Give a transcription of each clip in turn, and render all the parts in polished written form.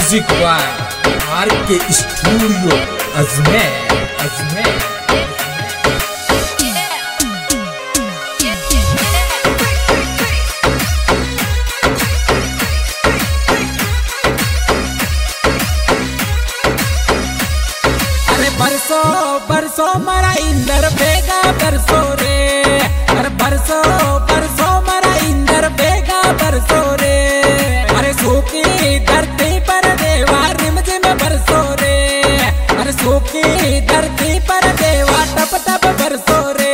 Music by R K studio Ajmer. बरसो बरसो मरा इंदर बेगा बरसो रे, अरे बरसो बरसो मरा इंदर बेगा बरसो रे। अरे सूखी धरती पर देवा रिमझिम बरसो रे, अरे सूखी धरती पर देवा टप टप बरसो रे।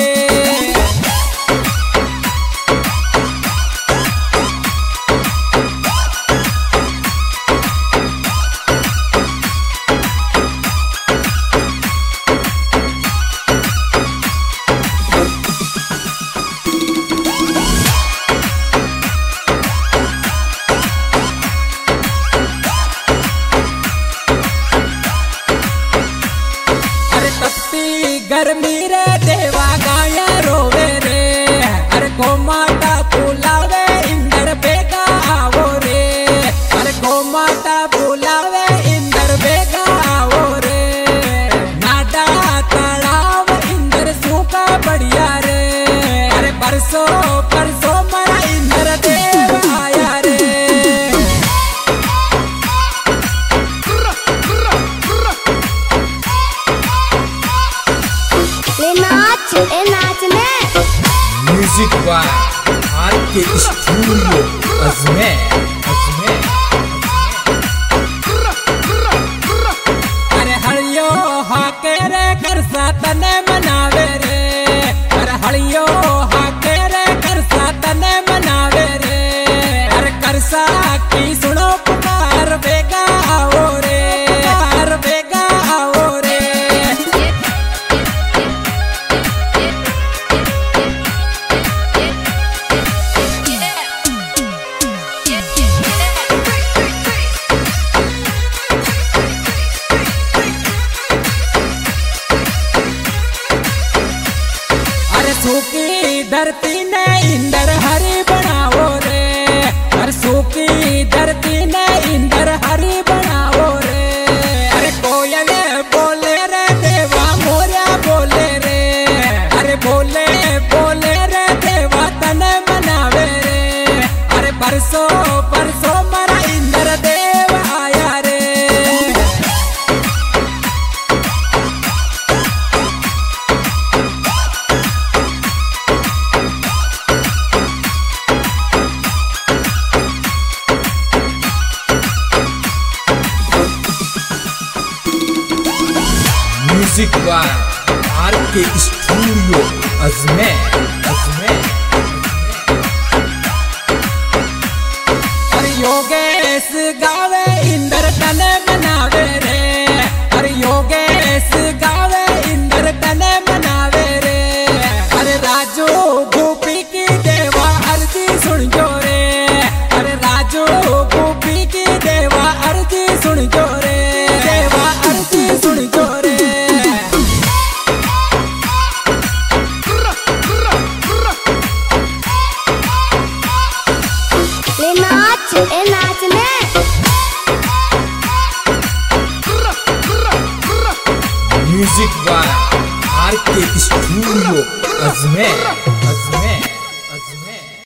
गर्मी रे देवा गाया रोवे रे, अरे गो माता बुलावे इंदर बेगा आवो रे, अरे गो माता बुलावे इंदर बेगा आवो रे। नाडा तालाब इंदर सूखा बढ़िया रे, अरे बरसो बरसो मरा इंदर देव आया रे। Music by R K studio Ajmer. अरे हड़ियो हाके रे करसा तने मनावे रे, अरे हड़ियो हाके रे करसा तने मनावे रे। अरे करसा की सुनो पुकार बेगा आओ रे, पुकार बेगा आओ रे। सूखी धरती ने इंदर हरी बनाओ रे, अरे सूखी धरती ने इंदर हरी बनाओ रे। अरे कोयल बोले रे देवा मोरिया बोले रे, अरे बोले बोले रे देवा तने मनावे रे। अरे बरसो बरसो मरा इंदर देव आया रे। Music by R K studio Ajmer. अरे योगेश गावे इंदर तने मनावे रे, अरे योगेश गावे इंदर तने मनावे रे। अरे राजू गोपी की देवा अर्जी सुन जो रे, अरे राजू गोपी की देवा अर्जी सुन जो रे, देवा अर्जी सुन जो रे। Music by R K studio Ajmer.